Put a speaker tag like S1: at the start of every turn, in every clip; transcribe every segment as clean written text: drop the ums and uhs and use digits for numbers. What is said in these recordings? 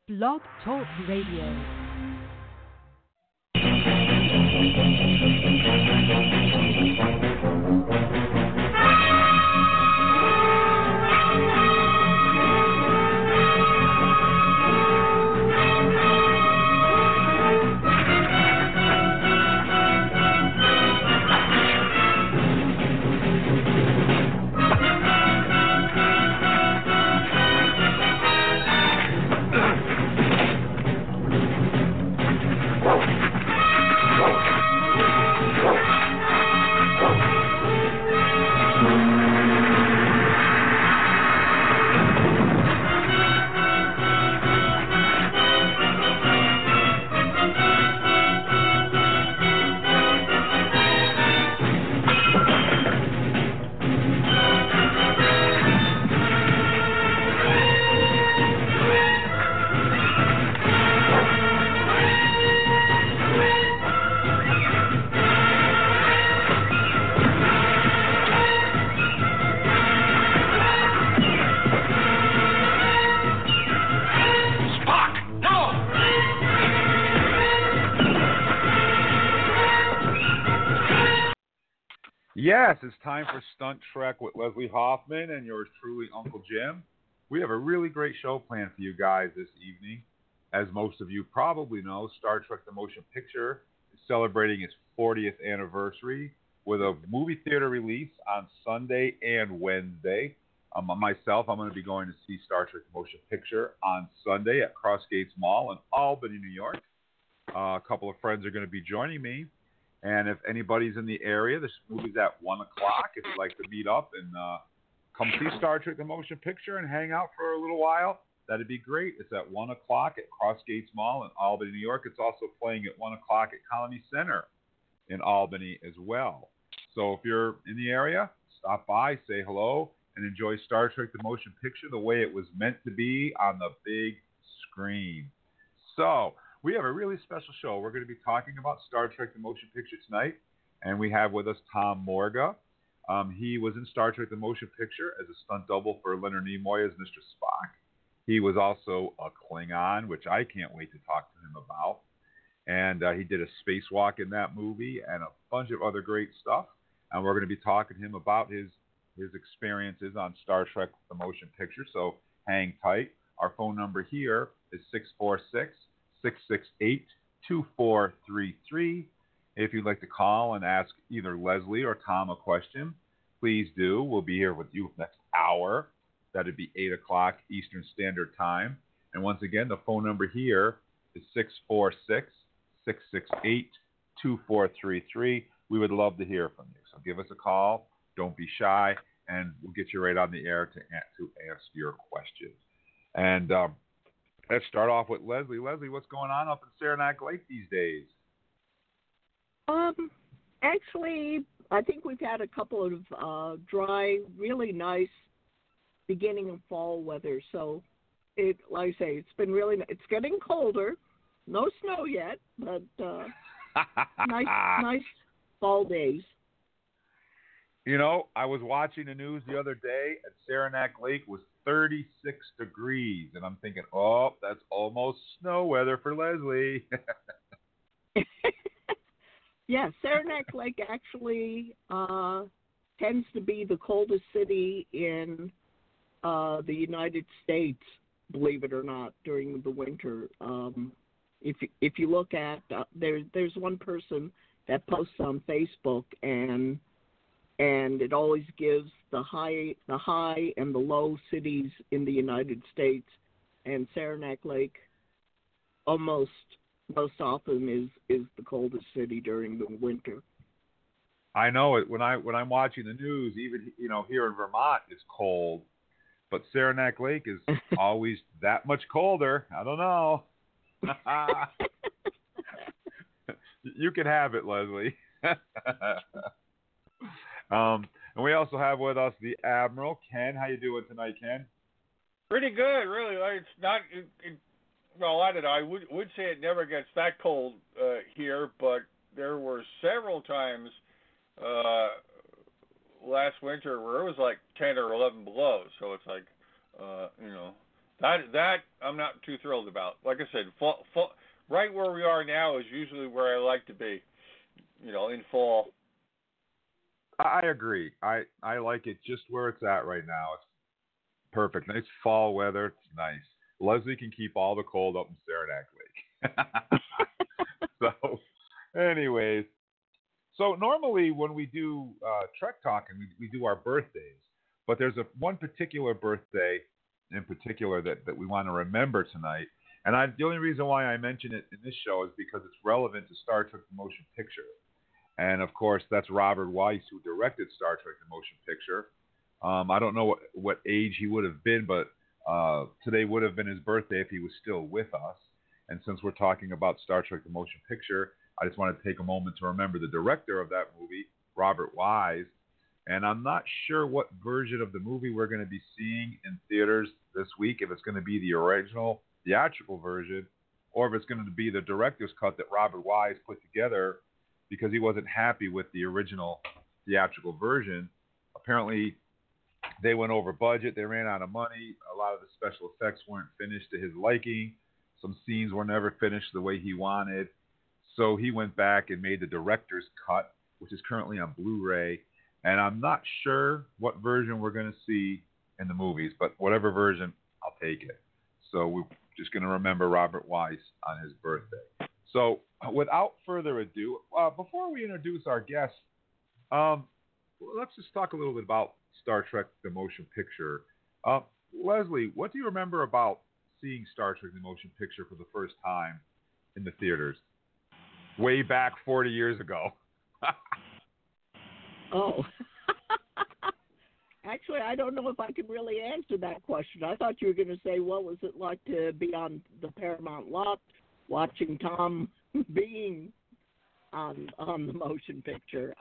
S1: Blog Talk Radio.
S2: Yes, it's time for Stunt Trek with Leslie Hoffman and yours truly, Uncle Jim. We have a really great show planned for you guys this evening. As most of you probably know, Star Trek The Motion Picture is celebrating its 40th anniversary with a movie theater release on Sunday and Wednesday. Myself, I'm going to be going to see Star Trek The Motion Picture on Sunday at Crossgates Mall in Albany, New York. A couple of friends are going to be joining me. And if anybody's in the area, this movie's at 1 o'clock. If you'd like to meet up and come see Star Trek The Motion Picture and hang out for a little while, that'd be great. It's at 1 o'clock at Crossgates Mall in Albany, New York. It's also playing at 1 o'clock at Colony Center in Albany as well. So if you're in the area, stop by, say hello, and enjoy Star Trek The Motion Picture the way it was meant to be on the big screen. So we have a really special show. We're going to be talking about Star Trek The Motion Picture tonight, and we have with us Tom Morga. He was in Star Trek The Motion Picture as a stunt double for Leonard Nimoy as Mr. Spock. He was also a Klingon, which I can't wait to talk to him about. And he did a spacewalk in that movie and a bunch of other great stuff. And we're going to be talking to him about his experiences on Star Trek The Motion Picture. So hang tight. Our phone number here is 646-668-2433. If you'd like to call and ask either Leslie or Tom a question, please do. We'll be here with you next hour. That'd be 8 o'clock Eastern Standard Time. And once again, the phone number here is 646-668-2433. We would love to hear from you. So give us a call. Don't be shy, and we'll get you right on the air to ask your questions. And let's start off with Leslie. Leslie, what's going on up in Saranac Lake these days?
S3: Actually, I think we've had a couple of dry, really nice beginning of fall weather. So, like I say, it's been it's getting colder. No snow yet, but nice fall days.
S2: You know, I was watching the news the other day, and Saranac Lake was 36 degrees, and I'm thinking, oh, that's almost snow weather for Leslie.
S3: Yeah, Saranac Lake actually tends to be the coldest city in the United States, believe it or not, during the winter. If you look at there's one person that posts on Facebook, and it always gives the high and the low cities in the United States, and Saranac Lake most often is the coldest city during the winter.
S2: I know it when I'm watching the news. Even here in Vermont, it's cold, but Saranac Lake is always that much colder. I don't know. You can have it, Leslie. And we also have with us the Admiral, Ken. How you doing tonight, Ken?
S4: Pretty good, really. It's not. Well, I don't know. I would say it never gets that cold here, but there were several times last winter where it was like 10 or 11 below. So it's like, That I'm not too thrilled about. Like I said, right where we are now is usually where I like to be. In fall.
S2: I agree. I like it just where it's at right now. It's perfect. Nice fall weather. It's nice. Leslie can keep all the cold up in Saranac Lake. So, anyways, so normally when we do Trek Talking, we do our birthdays, but there's one particular birthday in particular that we want to remember tonight. And the only reason why I mention it in this show is because it's relevant to Star Trek the Motion Picture. And of course, that's Robert Wise, who directed Star Trek the Motion Picture. I don't know what age he would have been, but today would have been his birthday if he was still with us. And since we're talking about Star Trek the Motion Picture, I just wanted to take a moment to remember the director of that movie, Robert Wise. And I'm not sure what version of the movie we're going to be seeing in theaters this week, if it's going to be the original theatrical version, or if it's going to be the director's cut that Robert Wise put together because he wasn't happy with the original theatrical version. Apparently, they went over budget. They ran out of money. A lot of the special effects weren't finished to his liking. Some scenes were never finished the way he wanted. So he went back and made the director's cut, which is currently on Blu-ray. And I'm not sure what version we're going to see in the movies, but whatever version, I'll take it. So we're just going to remember Robert Wise on his birthday. So without further ado, before we introduce our guest, let's just talk a little bit about Star Trek the Motion Picture. Leslie, what do you remember about seeing Star Trek the Motion Picture for the first time in the theaters? Way back 40 years ago.
S3: Oh. Actually, I don't know if I can really answer that question. I thought you were going to say, what was it like to be on the Paramount lot watching Tom being on the motion picture.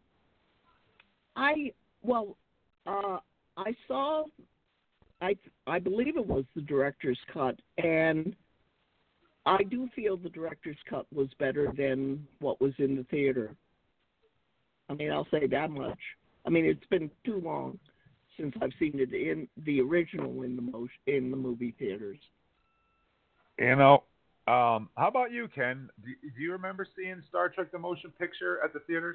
S3: I believe it was the director's cut, and I do feel the director's cut was better than what was in the theater. I mean, I'll say that much. I mean, it's been too long since I've seen it in the original in the movie theaters.
S2: How about you, Ken? Do you remember seeing Star Trek the Motion Picture at the theaters?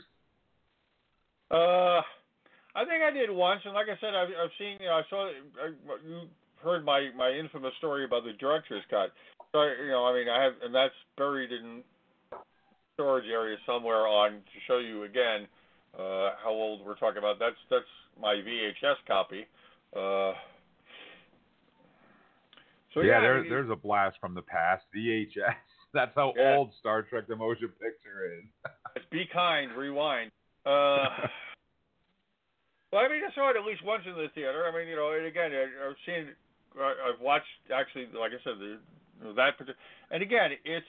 S4: I think I did once, and like I said, I've seen. You heard my infamous story about the director's cut. So I have, and that's buried in storage area somewhere on to show you again how old we're talking about. That's my VHS copy.
S2: There's a blast from the past. VHS. That's how old Star Trek the Motion Picture is.
S4: Be kind, rewind. Well, I mean, I saw it at least once in the theater. I mean, and again, I've seen, I've watched actually, like I said, that particular, and again, it's.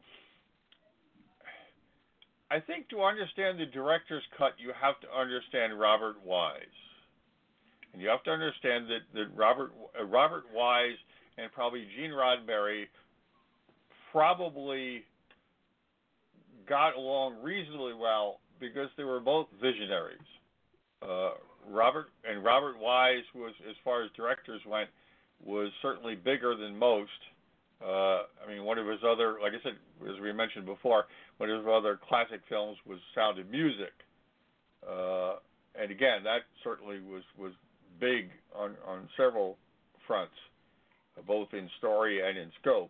S4: I think to understand the director's cut, you have to understand Robert Wise, and you have to understand that Robert Wise and probably Gene Roddenberry probably got along reasonably well because they were both visionaries. Robert Wise was, as far as directors went, was certainly bigger than most. I mean, one of his other, like I said, as we mentioned before, one of his other classic films was Sound of Music. And again, that certainly was big on several fronts, both in story and in scope.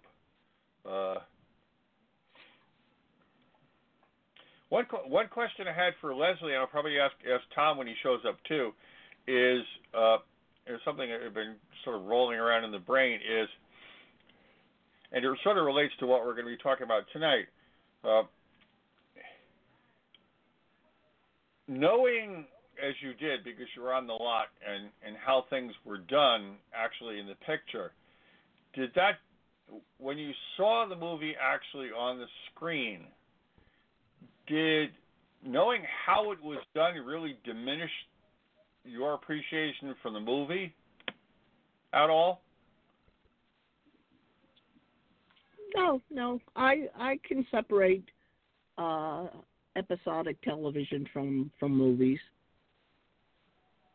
S4: One question I had for Leslie, and I'll probably ask Tom when he shows up too, is something that has been sort of rolling around in the brain is, and it sort of relates to what we're going to be talking about tonight. Knowing, as you did, because you were on the lot, and how things were done actually in the picture, did that, when you saw the movie actually on the screen, did knowing how it was done really diminish your appreciation for the movie at all? No. I can separate episodic television from movies.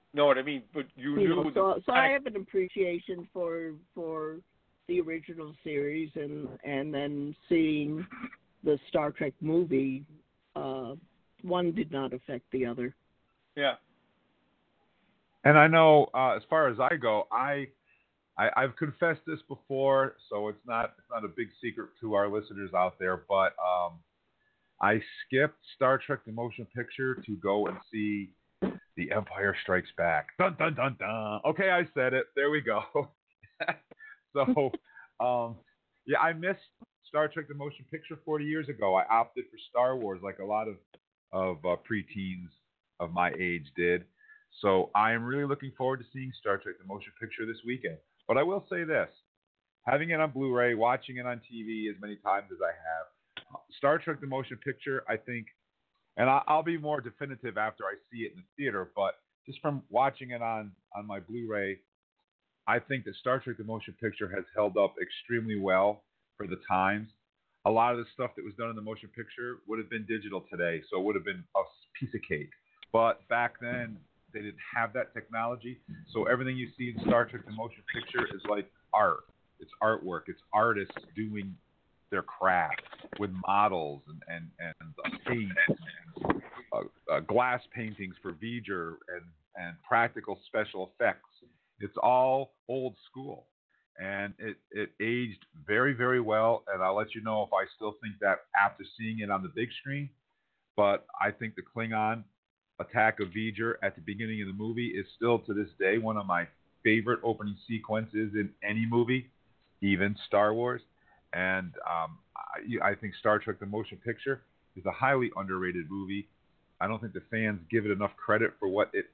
S4: know what I mean? But you knew
S3: so I have an appreciation for the original series, and then seeing the Star Trek movie, one did not affect the other.
S4: Yeah.
S2: And I know, as far as I go, I've confessed this before, so it's not a big secret to our listeners out there, but I skipped Star Trek the Motion Picture to go and see The Empire Strikes Back. Dun dun dun dun. Okay, I said it. There we go. So, yeah, I missed Star Trek the Motion Picture 40 years ago. I opted for Star Wars, like a lot of preteens of my age did. So I am really looking forward to seeing Star Trek the Motion Picture this weekend. But I will say this, having it on Blu-ray, watching it on TV as many times as I have, Star Trek the Motion Picture, I think, and I'll be more definitive after I see it in the theater, but just from watching it on my Blu-ray, I think that Star Trek the Motion Picture has held up extremely well for the times. A lot of the stuff that was done in the motion picture would have been digital today, so it would have been a piece of cake. But back then, they didn't have that technology, so everything you see in Star Trek the Motion Picture is like art. It's artwork. It's artists doing their craft with models and paint and glass paintings for V'ger and practical special effects. It's all old school, and it aged very, very well, and I'll let you know if I still think that after seeing it on the big screen. But I think the Klingon attack of V'ger at the beginning of the movie is still to this day one of my favorite opening sequences in any movie, even Star Wars. And I think Star Trek the Motion Picture is a highly underrated movie. I don't think the fans give it enough credit for what it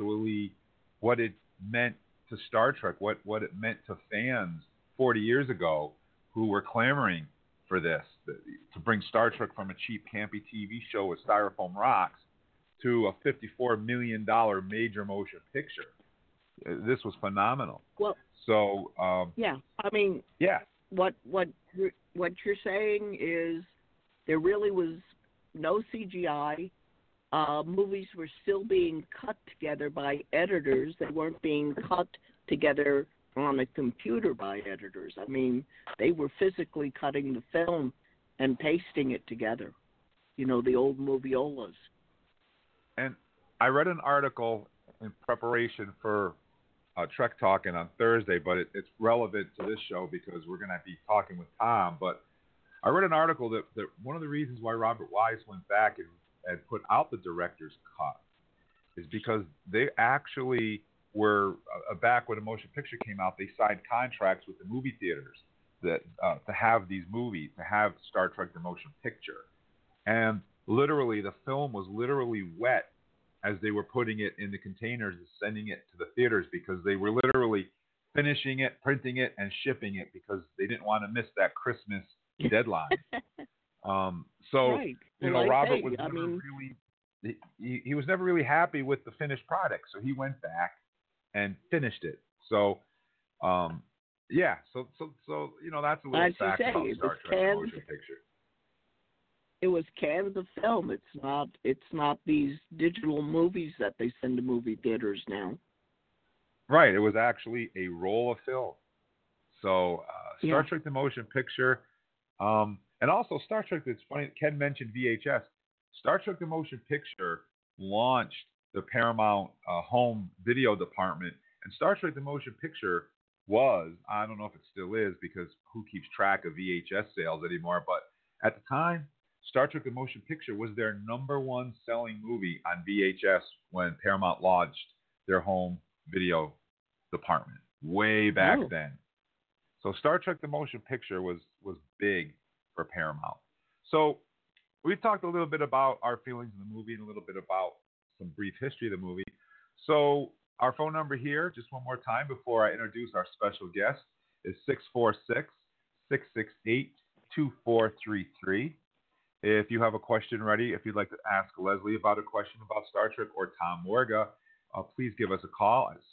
S2: meant to Star Trek, what it meant to fans 40 years ago who were clamoring for this, to bring Star Trek from a cheap, campy TV show with styrofoam rocks to a $54 million major motion picture. This was phenomenal.
S3: Well,
S2: so
S3: yeah, I mean,
S2: yeah,
S3: what you're saying is there really was no CGI. Movies were still being cut together by editors. They weren't being cut together on a computer by editors. I mean, they were physically cutting the film and pasting it together. You know, the old moviolas.
S2: And I read an article in preparation for Trek Talking on Thursday, but it's relevant to this show because we're going to be talking with Tom. But I read an article that one of the reasons why Robert Wise went back and put out the director's cut is because they actually were, back when the motion picture came out, they signed contracts with the movie theaters that to have these movies, to have Star Trek the Motion Picture. And literally, the film was literally wet as they were putting it in the containers and sending it to the theaters because they were literally finishing it, printing it, and shipping it because they didn't want to miss that Christmas deadline. So,
S3: right.
S2: you know, Robert was never really, he was never really happy with the finished product, so he went back and finished it. So, yeah, so you know, that's a little fact about Star Trek the Motion Picture.
S3: It was cans of film. It's not these digital movies that they send to movie theaters now.
S2: Right. It was actually a roll of film. So Star Trek the Motion Picture, and also Star Trek. It's funny. Ken mentioned VHS. Star Trek the Motion Picture launched the Paramount home video department, and Star Trek the Motion Picture was, I don't know if it still is because who keeps track of VHS sales anymore, but at the time, Star Trek the Motion Picture was their #1 selling movie on VHS when Paramount launched their home video department way back then. So Star Trek the Motion Picture was big for Paramount. So we talked a little bit about our feelings in the movie and a little bit about some brief history of the movie. So our phone number here, just one more time before I introduce our special guest, is 646-668-2433. If you have a question ready, if you'd like to ask Leslie about a question about Star Trek or Tom Morga, please give us a call at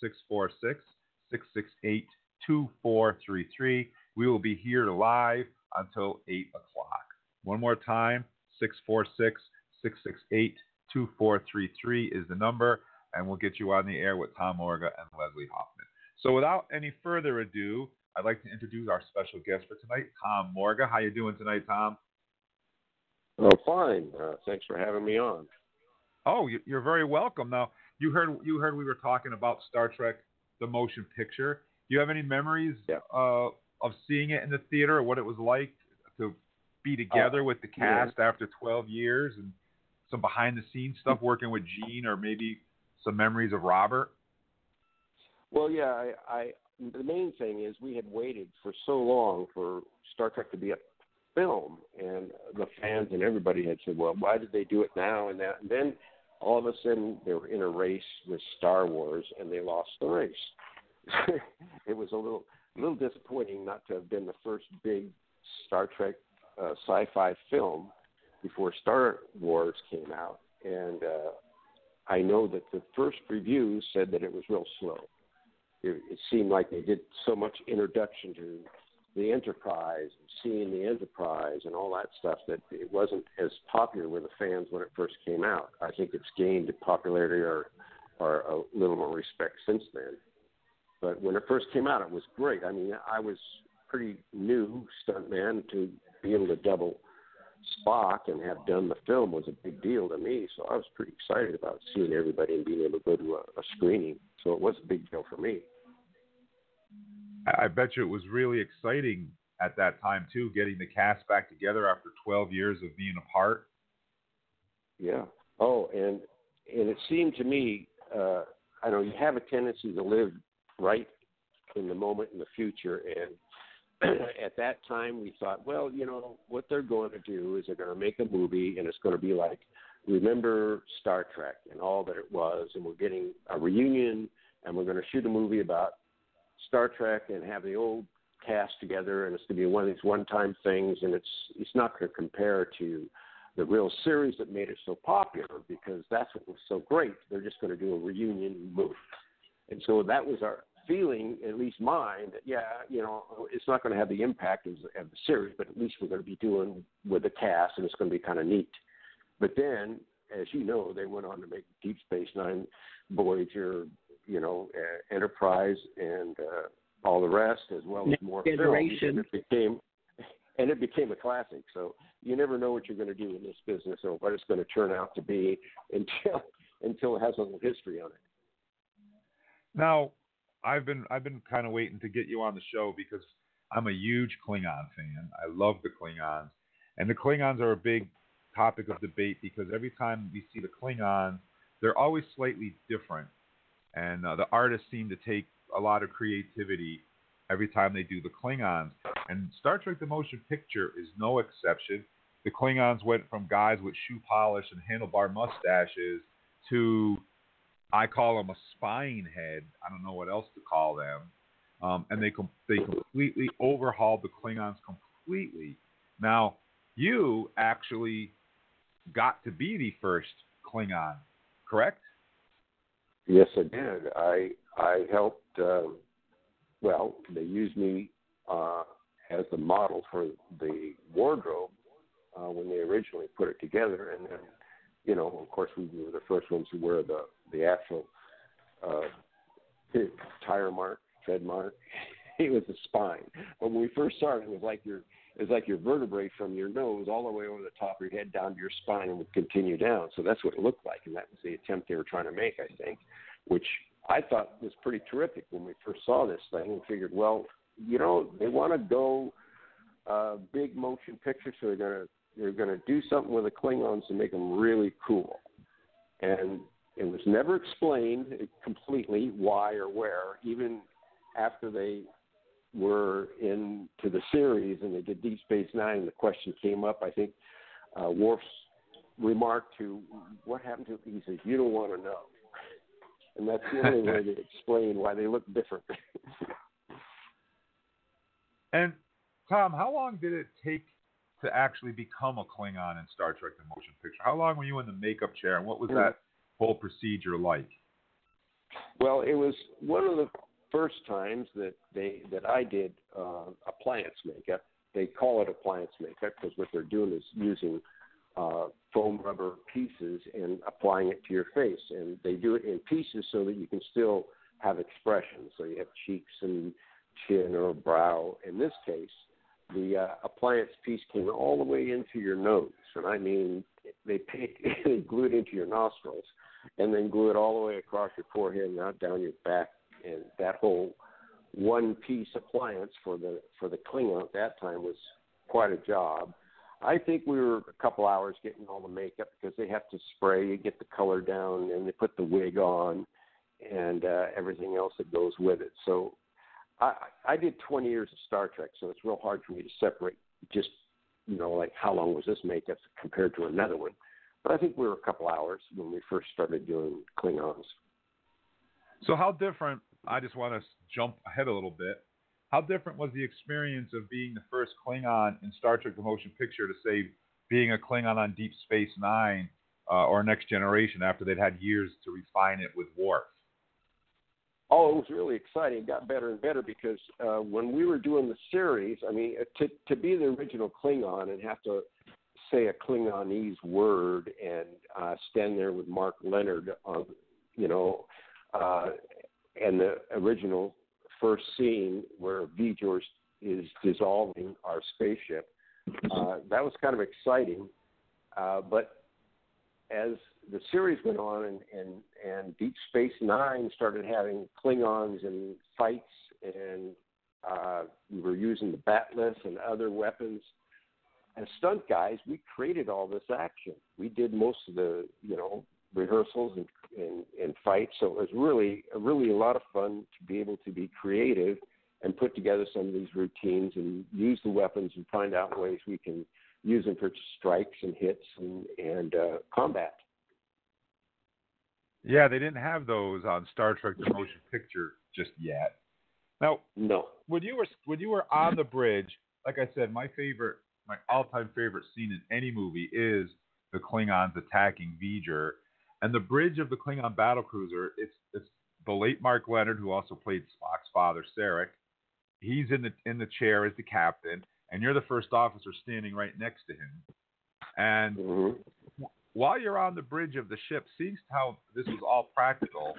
S2: 646-668-2433. We will be here live until 8 o'clock. One more time, 646-668-2433 is the number. and we'll get you on the air with Tom Morga and Leslie Hoffman. So without any further ado, I'd like to introduce our special guest for tonight, Tom Morga. How you doing tonight, Tom?
S5: Oh, fine. Thanks for having me on.
S2: Oh, you're very welcome. Now, you heard we were talking about Star Trek, the motion picture. Do you have any memories of seeing it in the theater, or what it was like to be together with the cast after 12 years, and some behind-the-scenes stuff working with Gene, or maybe some memories of Robert?
S5: Well, yeah, the main thing is we had waited for so long for Star Trek to be a film, and the fans and everybody had said, well, why did they do it now and that? And then all of a sudden they were in a race with Star Wars, and they lost the race. It was a little disappointing not to have been the first big Star Trek sci-fi film before Star Wars came out. And I know that the first reviews said that it was real slow. It seemed like they did so much introduction to the Enterprise, seeing the Enterprise and all that stuff, that it wasn't as popular with the fans when it first came out. I think it's gained popularity or a little more respect since then. But when it first came out, it was great. I mean, I was pretty new stuntman. To be able to double Spock and have done the film was a big deal to me. So I was pretty excited about seeing everybody and being able to go to a screening. So it was a big deal for me.
S2: I bet you it was really exciting at that time, too, getting the cast back together after 12 years of being apart.
S5: Yeah. Oh, and it seemed to me, I know you have a tendency to live right in the moment in the future. And at that time, we thought, well, you know, what they're going to do is they're going to make a movie, and it's going to be like, remember Star Trek and all that it was, and we're getting a reunion, and we're going to shoot a movie about Star Trek and have the old cast together, and it's going to be one of these one-time things, and it's not going to compare to the real series that made it so popular, because that's what was so great. They're just going to do a reunion movie. And so that was our feeling, at least mine, that, yeah, you know, it's not going to have the impact of the series, but at least we're going to be doing with the cast, and it's going to be kind of neat. But then, as you know, they went on to make Deep Space Nine, Voyager, you know, Enterprise, and all the rest, as well as more films. And it became a classic. So you never know what you're going to do in this business or what it's going to turn out to be until it has a little history on it.
S2: Now, I've been kind of waiting to get you on the show because I'm a huge Klingon fan. I love the Klingons, and the Klingons are a big topic of debate because every time we see the Klingons, they're always slightly different. And the artists seem to take a lot of creativity every time they do the Klingons. And Star Trek the Motion Picture is no exception. The Klingons went from guys with shoe polish and handlebar mustaches to, I call them a spine head. I don't know what else to call them. And they completely overhauled the Klingons completely. Now, you actually got to be the first Klingon, correct?
S5: Yes, I did. I helped. Well, they used me as the model for the wardrobe when they originally put it together, and then, you know, of course, we were the first ones to wear the actual tire mark, tread mark. It was the spine. But when we first started, it was like your vertebrae from your nose all the way over the top of your head down to your spine and would continue down. So that's what it looked like, and that was the attempt they were trying to make, I think, which I thought was pretty terrific when we first saw this thing and figured, well, you know, they want to go big motion picture, so they're gonna do something with the Klingons to make them really cool. And it was never explained completely why or where, even after they were into the series and they did Deep Space Nine, the question came up. I think Worf's remark to what happened to, he says, you don't want to know. And that's the only way to explain why they look different.
S2: And Tom, how long did it take to actually become a Klingon in Star Trek the Motion Picture? How long were you in the makeup chair, and what was that whole procedure like?
S5: Well, it was one of the first times that I did appliance makeup. They call it appliance makeup because what they're doing is using foam rubber pieces and applying it to your face. And they do it in pieces so that you can still have expression. So you have cheeks and chin or brow. In this case, the appliance piece came all the way into your nose. And I mean, they glue it into your nostrils and then glue it all the way across your forehead and out down your back. And that whole one-piece appliance for the Klingon at that time was quite a job. I think we were a couple hours getting all the makeup because they have to spray, get the color down, and they put the wig on and everything else that goes with it. So I did 20 years of Star Trek, so it's real hard for me to separate just, like how long was this makeup compared to another one. But I think we were a couple hours when we first started doing Klingons.
S2: So how different, I just want to jump ahead a little bit, how different was the experience of being the first Klingon in Star Trek The Motion Picture to, say, being a Klingon on Deep Space Nine or Next Generation after they'd had years to refine it with Worf?
S5: Oh, it was really exciting. It got better and better because when we were doing the series, I mean, to be the original Klingon and have to say a Klingonese word and stand there with Mark Leonard on, and the original first scene where V'Ger is dissolving our spaceship, that was kind of exciting. But as the series went on and Deep Space Nine started having Klingons and fights, and we were using the Bat'leth and other weapons, as stunt guys, we created all this action. We did most of the, rehearsals and fights. So it was really a lot of fun to be able to be creative and put together some of these routines and use the weapons and find out ways we can use them for strikes and hits and combat.
S2: Yeah, they didn't have those on Star Trek The Motion Picture just yet. Now,
S5: no.
S2: When you were on the bridge, like I said, my all-time favorite scene in any movie is the Klingons attacking V'Ger. And the bridge of the Klingon battlecruiser, it's the late Mark Leonard, who also played Spock's father, Sarek. He's in the chair as the captain, and you're the first officer standing right next to him. And while you're on the bridge of the ship, seeing how this was all practical,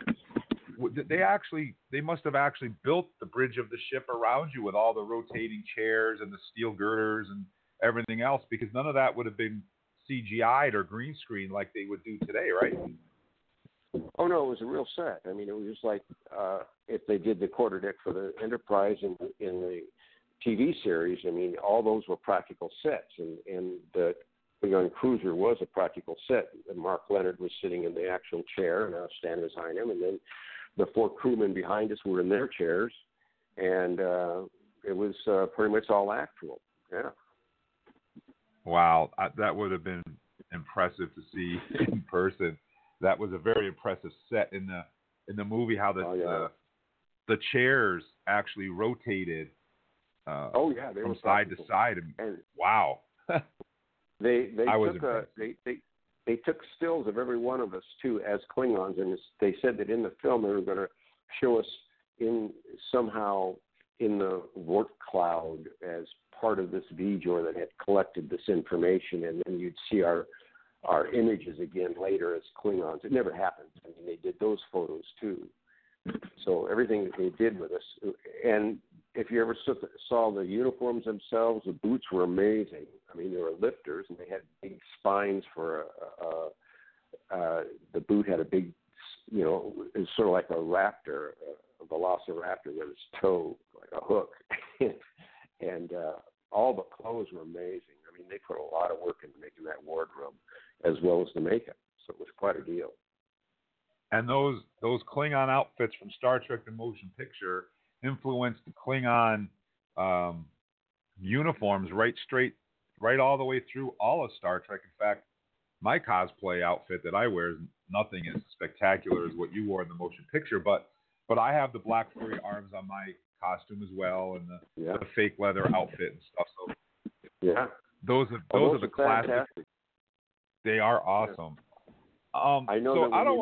S2: they must have actually built the bridge of the ship around you with all the rotating chairs and the steel girders and everything else, because none of that would have been CGI'd or green screen like they would do today, right?
S5: Oh, no, it was a real set. I mean, it was just like if they did the quarterdeck for the Enterprise in the TV series. I mean, all those were practical sets, and the Klingon cruiser was a practical set. And Mark Leonard was sitting in the actual chair, and I was standing behind him, and then the four crewmen behind us were in their chairs, and it was pretty much all actual. Yeah.
S2: Wow, that would have been impressive to see in person. That was a very impressive set in the movie. How the chairs actually rotated.
S5: They
S2: from
S5: were
S2: side to side, and wow.
S5: They took stills of every one of us too as Klingons, and they said that in the film they were going to show us somehow in the Vought cloud as part of this V'Ger that had collected this information, and then you'd see our images again later as Klingons. It never happened. I mean, they did those photos too. So everything that they did with us, and if you ever saw the uniforms themselves, the boots were amazing. I mean, they were lifters, and they had big spines for the boot had a big, it was sort of like a raptor, a velociraptor with its toe, like a hook. And all the clothes were amazing. I mean, they put a lot of work into making that wardrobe as well as the makeup. So it was quite a deal.
S2: And those Klingon outfits from Star Trek The Motion Picture influenced the Klingon uniforms right all the way through all of Star Trek. In fact, my cosplay outfit that I wear is nothing as spectacular as what you wore in the motion picture, but I have the black furry arms on my costume as well, and the fake leather outfit and stuff. So those are the classics.
S5: Fantastic.
S2: They are awesome.
S5: I know
S2: so
S5: that
S2: I don't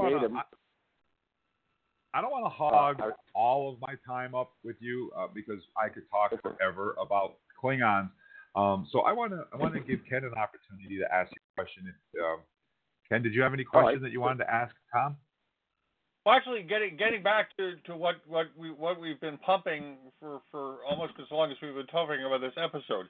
S2: want to hog all of my time up with you because I could talk forever about Klingons. So I want to give Ken an opportunity to ask you a question. Ken, did you have any
S5: All
S2: question
S5: right.
S2: that you wanted to ask Tom?
S4: Well, actually, getting back to what we've been pumping for almost as long as we've been talking about this episode,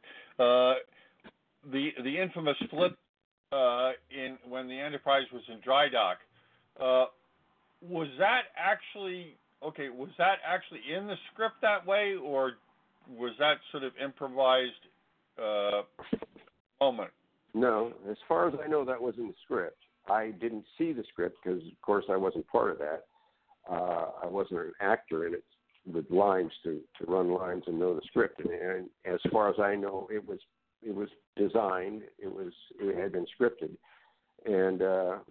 S4: the infamous flip in when the Enterprise was in dry dock, was that actually in the script that way, or was that sort of improvised moment?
S5: No, as far as I know, that was in the script. I didn't see the script because, of course, I wasn't part of that. I wasn't an actor in it with lines to run lines and know the script. And as far as I know, it was designed. It had been scripted, and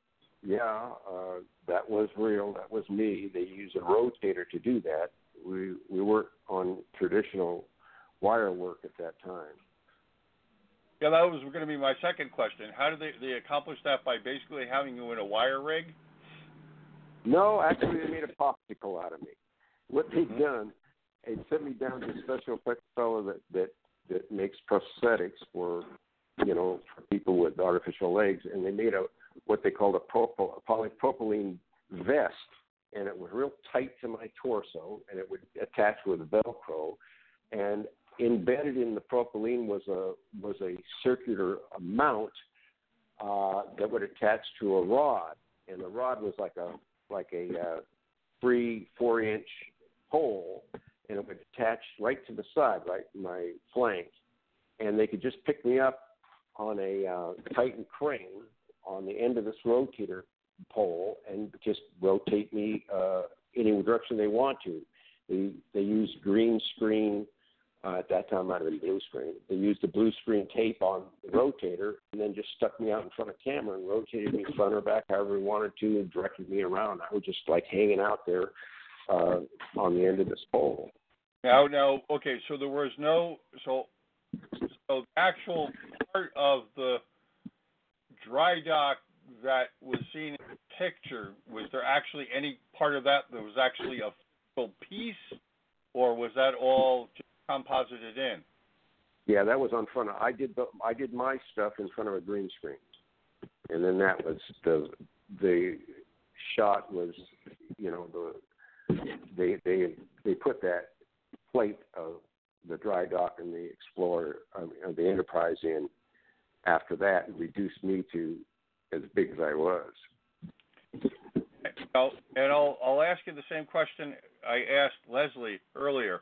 S5: that was real. That was me. They used a rotator to do that. We weren't on traditional wire work at that time.
S4: Yeah, that was going to be my second question. How did they accomplish that? By basically having you in a wire rig?
S5: No, actually, they made a popsicle out of me. What they've done, they sent me down to a special effects fellow that makes prosthetics for people with artificial legs, and they made what they called a polypropylene vest, and it was real tight to my torso, and it would attach with Velcro, and embedded in the propylene was a circular mount that would attach to a rod, and the rod was like a 3-4-inch hole, and it would attach right to the side, right in my flank, and they could just pick me up on a Titan crane on the end of this rotator pole and just rotate me any direction they want to. They used green screen. At that time, it might have been blue screen. They used the blue screen tape on the rotator and then just stuck me out in front of camera and rotated me front or back however they wanted to and directed me around. I was just like hanging out there on the end of this pole.
S4: Now, okay, so there was so the actual part of the dry dock that was seen in the picture, was there actually any part of that was actually a full piece, or was that all just composited in?
S5: Yeah, that was on front of. I did my stuff in front of a green screen, and then that was the shot was, they put that plate of the dry dock and the Explorer, the Enterprise in after that, and reduced me to as big as I was.
S4: And I'll ask you the same question I asked Leslie earlier.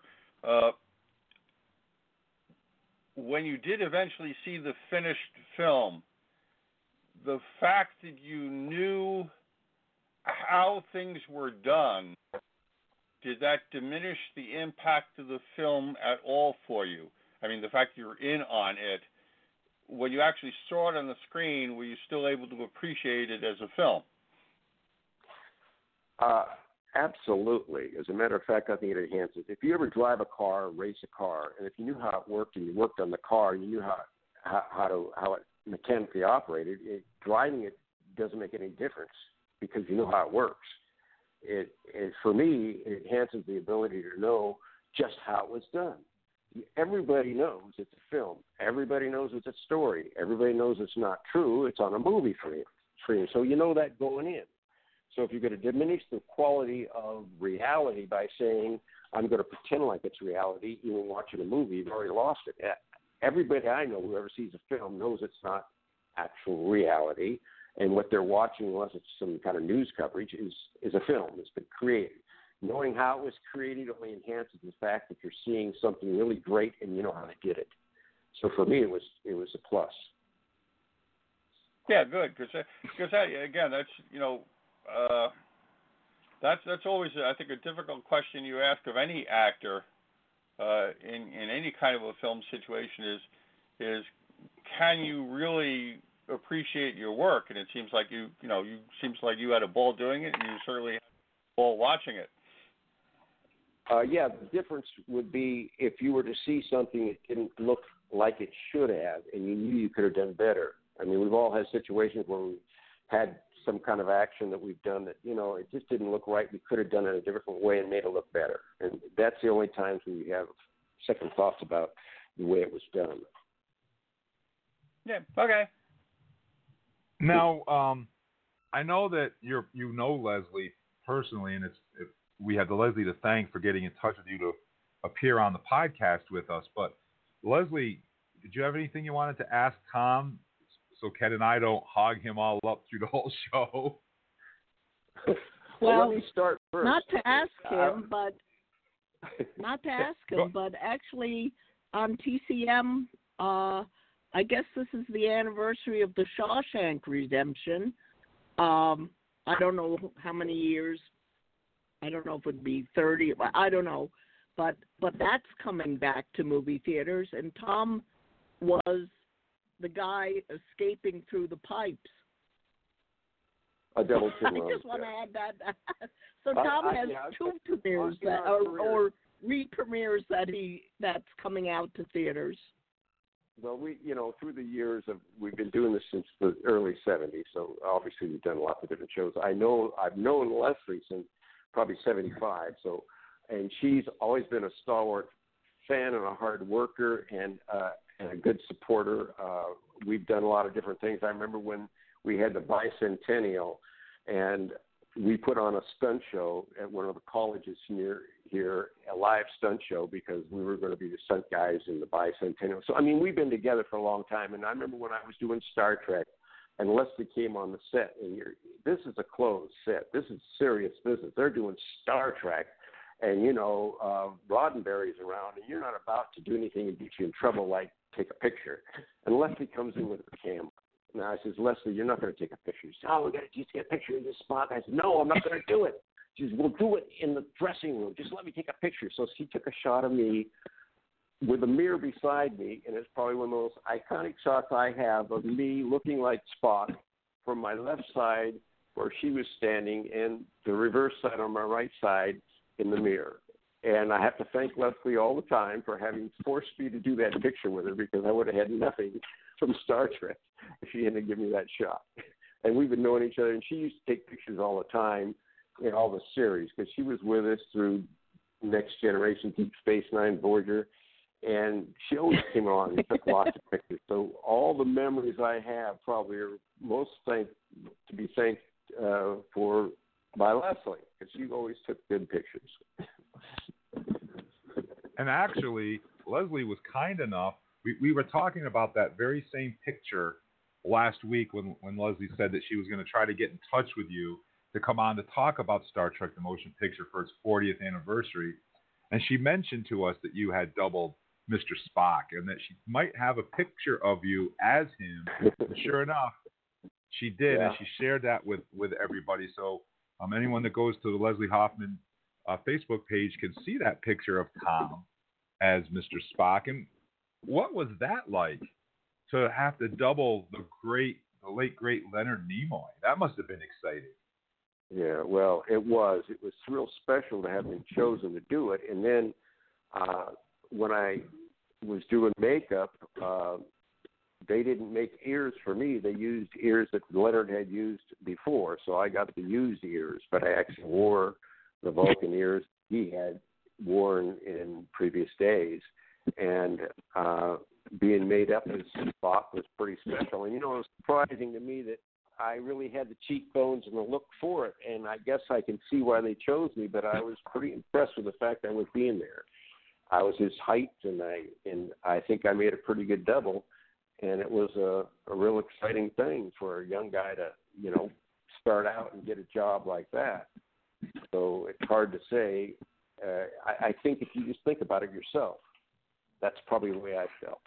S4: When you did eventually see the finished film, the fact that you knew how things were done, did that diminish the impact of the film at all for you? I mean, the fact you were in on it, when you actually saw it on the screen, were you still able to appreciate it as a film?
S5: Absolutely. As a matter of fact, I think it enhances. If you ever drive a car, race a car, and if you knew how it worked and you worked on the car, you knew how it mechanically operated, driving it doesn't make any difference because you know how it works. For me, it enhances the ability to know just how it was done. Everybody knows it's a film. Everybody knows it's a story. Everybody knows it's not true. It's on a movie frame. So you know that going in. So if you're going to diminish the quality of reality by saying, I'm going to pretend like it's reality, even watching a movie, you've already lost it. Everybody I know who ever sees a film knows it's not actual reality, and what they're watching, unless it's some kind of news coverage, is a film. It's been created. Knowing how it was created only enhances the fact that you're seeing something really great and you know how they did it. So for me, it was a plus.
S4: Yeah, good, because again, that's that's always, I think, a difficult question you ask of any actor in any kind of a film situation is can you really appreciate your work? And it seems like you you had a ball doing it, and you certainly had a ball watching it.
S5: Yeah, the difference would be if you were to see something that didn't look like it should have, and you knew you could have done better. I mean, we've all had situations where we had some kind of action that we've done that, it just didn't look right. We could have done it a different way and made it look better. And that's the only times when you have second thoughts about the way it was done.
S4: Yeah. Okay.
S2: Now, I know that you know Leslie personally, and we have the Leslie to thank for getting in touch with you to appear on the podcast with us. But Leslie, did you have anything you wanted to ask Tom, so Ken and I don't hog him all up through the whole show?
S5: Well, let me start first.
S3: Not to ask him, but actually on TCM, I guess this is the anniversary of the Shawshank Redemption. I don't know how many years. I don't know if it would be 30. I don't know, but that's coming back to movie theaters. And Tom was the guy escaping through the pipes.
S5: A double
S3: I just want to add that. So Tom has two premieres or re-premieres that's coming out to theaters.
S5: Well, through the years we've been doing this since the early '70s, so obviously we've done lots of different shows. I've known Leslie since probably '75, and she's always been a stalwart fan and a hard worker and a good supporter. We've done a lot of different things. I remember when we had the bicentennial, and we put on a stunt show at one of the colleges near here, a live stunt show, because we were going to be the stunt guys in the bicentennial. So, I mean, we've been together for a long time. And I remember when I was doing Star Trek, and Leslie came on the set, and this is a closed set. This is serious business. They're doing Star Trek, and, Roddenberry's around, and you're not about to do anything and get you in trouble like take a picture. And Leslie comes in with the camera. Now, I says, Leslie, you're not going to take a picture. She said, we got to take a picture of this spot. I said, no, I'm not going to do it. She says, we'll do it in the dressing room. Just let me take a picture. So she took a shot of me with a mirror beside me, and it's probably one of those iconic shots I have of me looking like Spock from my left side where she was standing and the reverse side on my right side in the mirror. And I have to thank Leslie all the time for having forced me to do that picture with her, because I would have had nothing from Star Trek if she hadn't given me that shot. And we've been knowing each other, and she used to take pictures all the time in all the series, because she was with us through Next Generation, Deep Space Nine, Voyager, and she always came along and took lots of pictures. So all the memories I have probably are most thanked for by Leslie, because she always took good pictures.
S2: And actually, Leslie was kind enough. We were talking about that very same picture last week when Leslie said that she was going to try to get in touch with you to come on to talk about Star Trek the Motion Picture for its 40th anniversary. And she mentioned to us that you had doubled Mr. Spock and that she might have a picture of you as him. And sure enough, she did, and she shared that with everybody. So anyone that goes to the Leslie Hoffman Facebook page can see that picture of Tom as Mr. Spock. And what was that like, to have to double the late great Leonard Nimoy? That must have been exciting.
S5: Yeah, well, it was real special to have been chosen to do it. And then when I was doing makeup, they didn't make ears for me. They used ears that Leonard had used before, so I got the used ears, but I actually wore the Vulcan ears he had worn in previous days. And being made up as Spock was pretty special. And, it was surprising to me that I really had the cheekbones and the look for it. And I guess I can see why they chose me, but I was pretty impressed with the fact I was being there. I was his height, and I think I made a pretty good double. And it was a real exciting thing for a young guy to, start out and get a job like that. So it's hard to say. I think if you just think about it yourself, that's probably the way I felt.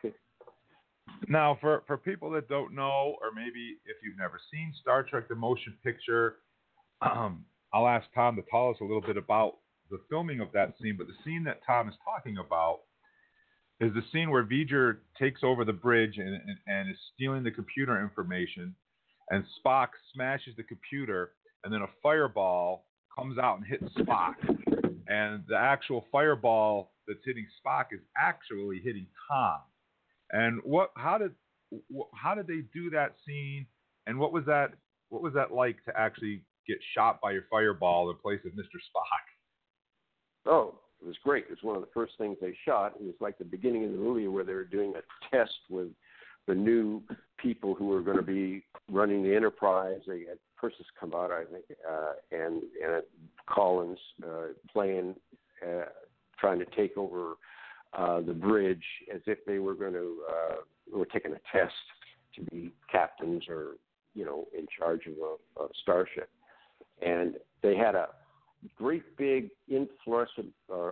S2: Now, for people that don't know, or maybe if you've never seen Star Trek the Motion Picture, I'll ask Tom to tell us a little bit about the filming of that scene. But the scene that Tom is talking about is the scene where V'ger takes over the bridge and is stealing the computer information, and Spock smashes the computer, and then a fireball comes out and hits Spock. And the actual fireball that's hitting Spock is actually hitting Tom. And how did they do that scene? And what was that like to actually get shot by your fireball in place of Mr. Spock?
S5: Oh, it was great. It was one of the first things they shot. It was like the beginning of the movie where they were doing a test with new people who were going to be running the Enterprise. They had Persis Khambatta, I think, and Collins playing, trying to take over the bridge as if they were going to were taking a test to be captains or, you know, in charge of a starship. And they had a great big fluorescent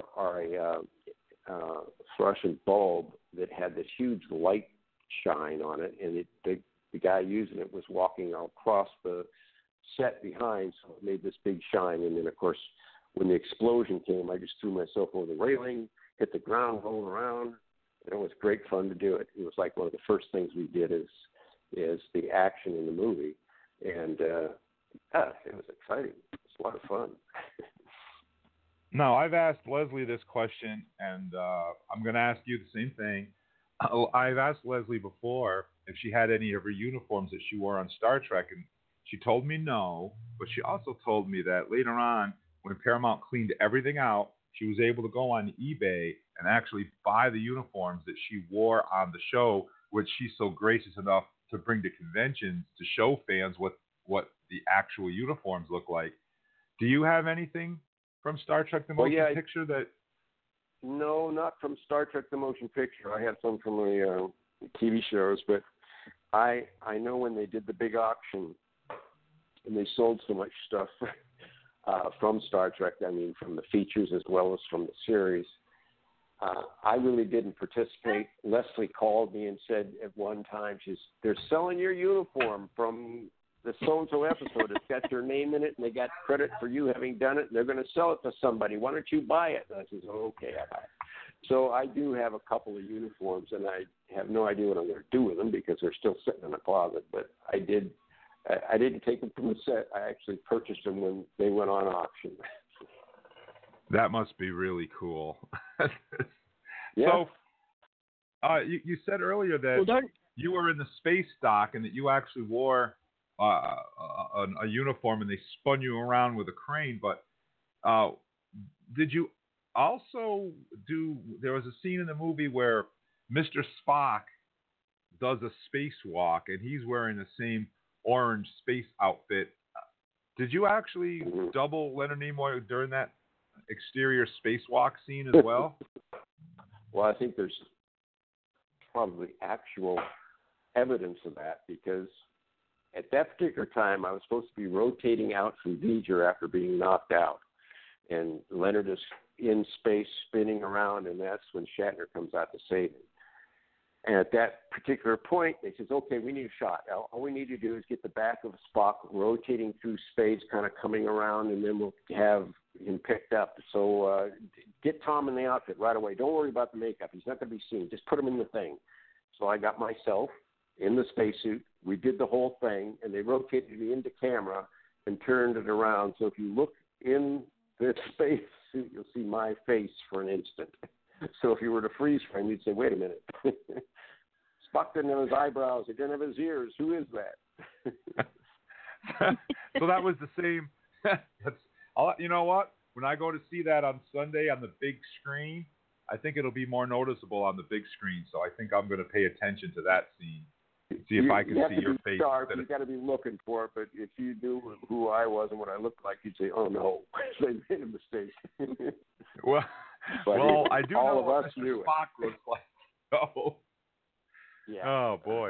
S5: fluorescent bulb that had this huge light shine on it, and the guy using it was walking across the set behind, so it made this big shine. And then, of course, when the explosion came, I just threw myself over the railing, hit the ground, rolled around, and it was great fun to do it. It was like one of the first things we did is the action in the movie, and it was exciting. It was a lot of fun.
S2: Now, I've asked Leslie this question, and I'm going to ask you the same thing. I've asked Leslie before if she had any of her uniforms that she wore on Star Trek, and she told me no, but she also told me that later on, when Paramount cleaned everything out, she was able to go on eBay and actually buy the uniforms that she wore on the show, which she's so gracious enough to bring to conventions to show fans what the actual uniforms look like. Do you have anything from Star Trek: The Motion Picture that?
S5: No, not from Star Trek: The Motion Picture. I had some from the TV shows, but I know when they did the big auction and they sold so much stuff from Star Trek, I mean from the features as well as from the series, I really didn't participate. Leslie called me and said at one time, they're selling your uniform from the so-and-so episode. It's got your name in it, and they got credit for you having done it, and they're going to sell it to somebody. Why don't you buy it? And I said, okay, I buy it. So I do have a couple of uniforms, and I have no idea what I'm going to do with them because they're still sitting in the closet. But I didn't take them from the set. I actually purchased them when they went on auction.
S2: That must be really cool.
S5: Yeah.
S2: So you said earlier that you were in the space dock and that you actually wore a uniform and they spun you around with a crane, but did you also there was a scene in the movie where Mr. Spock does a spacewalk and he's wearing the same orange space outfit. Did you actually double Leonard Nimoy during that exterior spacewalk scene as well?
S5: Well, I think there's probably actual evidence of that because at that particular time, I was supposed to be rotating out from V'Ger after being knocked out. And Leonard is in space spinning around, and that's when Shatner comes out to save him. And at that particular point, they says, okay, we need a shot. All we need to do is get the back of Spock rotating through space, kind of coming around, and then we'll have him picked up. So get Tom in the outfit right away. Don't worry about the makeup. He's not going to be seen. Just put him in the thing. So I got myself in the spacesuit. We did the whole thing, and they rotated me into camera and turned it around. So if you look in the spacesuit, you'll see my face for an instant. So if you were to freeze frame, you'd say, wait a minute. Spock didn't have his eyebrows. He didn't have his ears. Who is that?
S2: So that was the same. You know what? When I go to see that on Sunday on the big screen, I think it'll be more noticeable on the big screen. So I think I'm going to pay attention to that scene. See if I can see your face.
S5: You've got to be looking for it. But if you knew who I was and what I looked like, you'd say, oh, no, they made a mistake.
S2: Well, I do know what Mr. Spock looks like. So.
S5: Yeah.
S2: Oh, boy.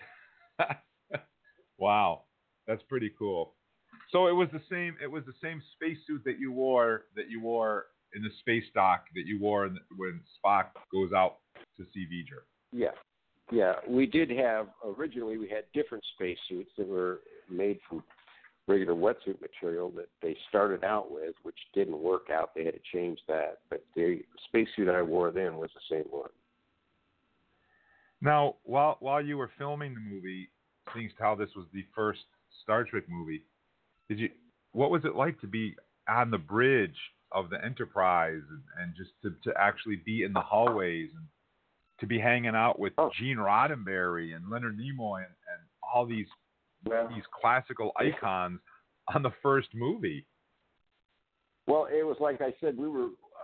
S2: Wow. That's pretty cool. So it was the same spacesuit that you wore in the space dock that you wore when Spock goes out to see V'Ger.
S5: Yeah. Yeah, we did have, originally we had different spacesuits that were made from regular wetsuit material that they started out with, which didn't work out. They had to change that. But the spacesuit I wore then was the same one.
S2: Now, while you were filming the movie, seeing how this was the first Star Trek movie, what was it like to be on the bridge of the Enterprise and just to actually be in the hallways and to be hanging out with Gene Roddenberry and Leonard Nimoy and all these classical icons on the first movie?
S5: Well, it was like I said, we were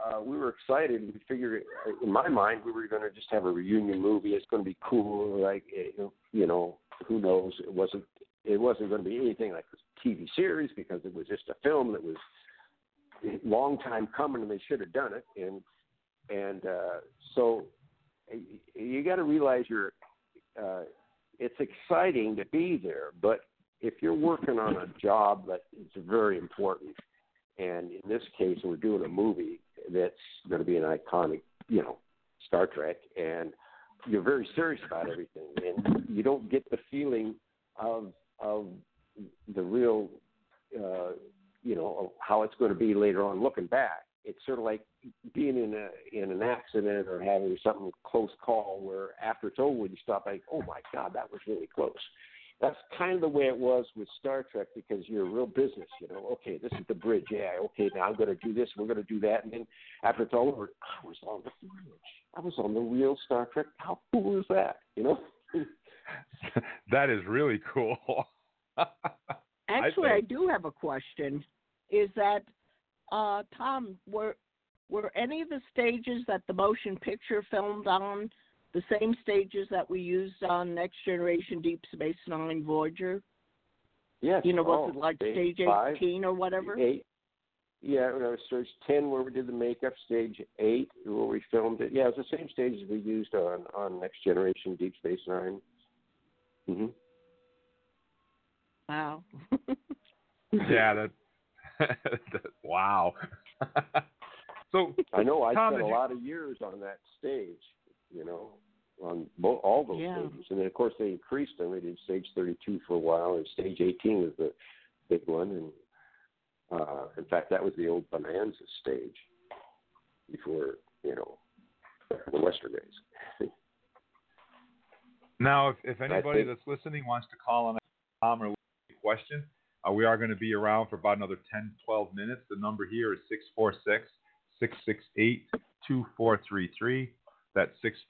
S5: we were excited. We figured, in my mind, we were going to just have a reunion movie. It's going to be cool. Like, you know, who knows? It wasn't going to be anything like a TV series because it was just a film that was a long time coming, and they should have done it. And so you got to realize it's exciting to be there, but if you're working on a job that is very important, and in this case we're doing a movie that's going to be an iconic, you know, Star Trek, and you're very serious about everything, and you don't get the feeling of the real, you know, of how it's going to be later on looking back. It's sort of like being in an accident or having something close call where after it's over, you stop like, oh my God, that was really close. That's kind of the way it was with Star Trek, because you're a real business, you know. Okay, this is the bridge. Yeah, okay, now I'm going to do this. We're going to do that. And then after it's all over, I was on the bridge. I was on the real Star Trek. How cool is that, you know?
S2: That is really cool.
S3: Actually, I do have a question. Is that, Tom, were any of the stages that the motion picture filmed on the same stages that we used on Next Generation, Deep Space Nine, Voyager?
S5: Yes.
S3: You know, was it like stage 18 or whatever?
S5: 8. Yeah, it was stage 10 where we did the makeup, stage 8 where we filmed it. Yeah, it was the same stages we used on Next Generation, Deep Space Nine. Mm-hmm.
S3: Wow.
S2: Yeah, wow. So
S5: I know I
S2: Tom,
S5: spent a lot of years on that stage, you know, on all those stages. And then, of course, they increased them. They did stage 32 for a while, and stage 18 was the big one. And, in fact, that was the old Bonanza stage before, you know, the Western days.
S2: Now, if anybody that's listening wants to call on Tom or a question, we are going to be around for about another 10, 12 minutes. The number here is 646-668-2433. That's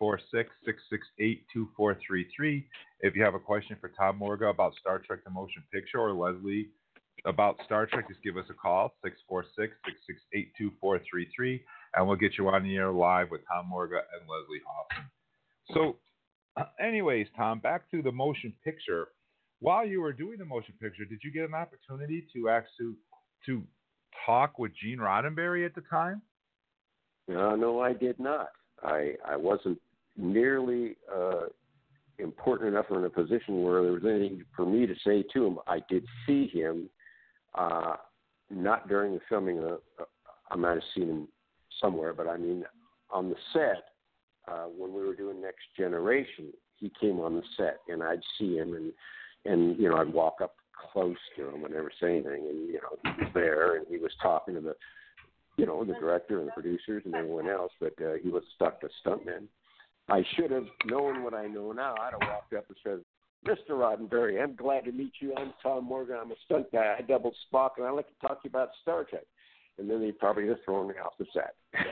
S2: 646-668-2433. If you have a question for Tom Morga about Star Trek the Motion Picture, or Leslie about Star Trek, just give us a call, 646-668-2433, and we'll get you on the air live with Tom Morga and Leslie Hoffman. So, anyways, Tom, back to the motion picture. While you were doing the motion picture, did you get an opportunity to talk with Gene Roddenberry at the time?
S5: No, I did not. I wasn't nearly important enough or in a position where there was anything for me to say to him. I did see him, not during the filming. I might have seen him somewhere, but I mean on the set when we were doing Next Generation, he came on the set, and I'd see him, and you know, I'd walk up close to him and never say anything, and you know, he was there and he was talking to the director and the producers and everyone else, but he was stuck to stuntman. I should have known what I know now. I'd have walked up and said, Mr. Roddenberry, I'm glad to meet you. I'm Tom Morgan. I'm a stunt guy. I doubled Spock, and I'd like to talk to you about Star Trek. And then they'd probably have thrown me off the set.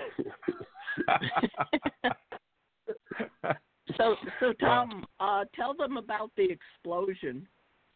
S3: So Tom, tell them about the explosion.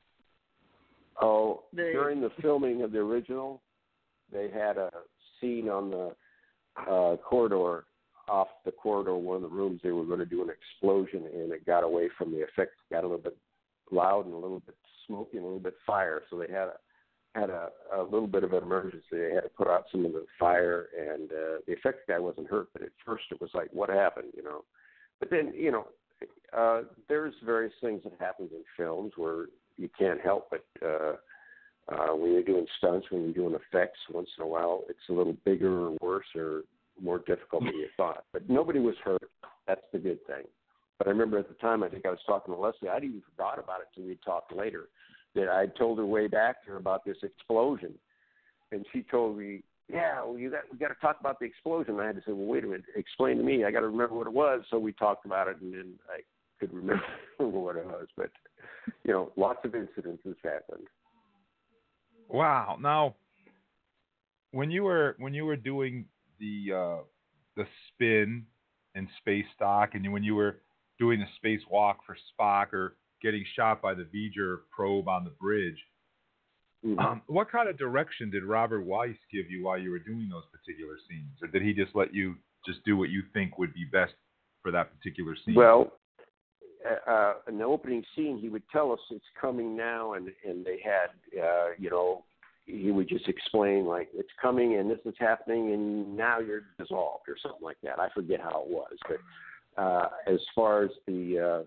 S5: Oh, during the filming of the original, they had a scene on the corridor, off the corridor, one of the rooms. They were going to do an explosion, and it got away from the effects. Got a little bit loud and a little bit smoky and a little bit fire. So they had a little bit of an emergency. They had to put out some of the fire, and the effects guy wasn't hurt, but at first it was like, what happened, you know? But then, you know, there's various things that happen in films where you can't help but when you're doing stunts, when you're doing effects, once in a while it's a little bigger or worse or more difficult than you thought. But nobody was hurt. That's the good thing. But I remember at the time, I think I was talking to Leslie. I'd even forgot about it till we talked later, that I told her way back there about this explosion. And she told me, yeah, well, we got to talk about the explosion. And I had to say, well, wait a minute, explain to me. I got to remember what it was. So we talked about it, and then I could remember what it was. But, you know, lots of incidents happened.
S2: Wow. Now, when you were doing the spin and space dock, and when you were doing the spacewalk for Spock, or getting shot by the V'ger probe on the bridge, What kind of direction did Robert Wise give you while you were doing those particular scenes, or did he just let you just do what you think would be best for that particular scene?
S5: Well, in the opening scene, he would tell us it's coming now, and they had, he would just explain, like, it's coming and this is happening and now you're dissolved or something like that. I forget how it was, but as far as the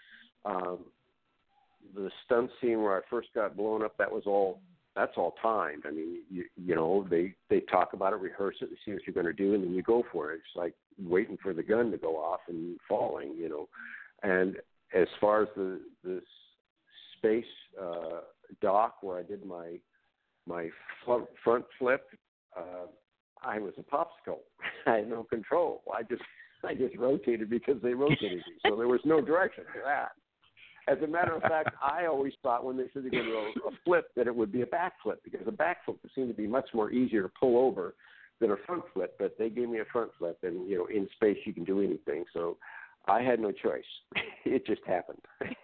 S5: stunt scene where I first got blown up, that's all timed. I mean, they talk about it, rehearse it, and see what you're going to do, and then you go for it. It's like waiting for the gun to go off and falling, And as far as the space dock where I did my front flip, I was a popsicle. I had no control. I just rotated because they rotated me, so there was no direction for that. As a matter of fact, I always thought when they said they're going to do a flip that it would be a backflip, because a backflip seemed to be much more easier to pull over than a front flip. But they gave me a front flip, and in space you can do anything. So I had no choice. It just happened.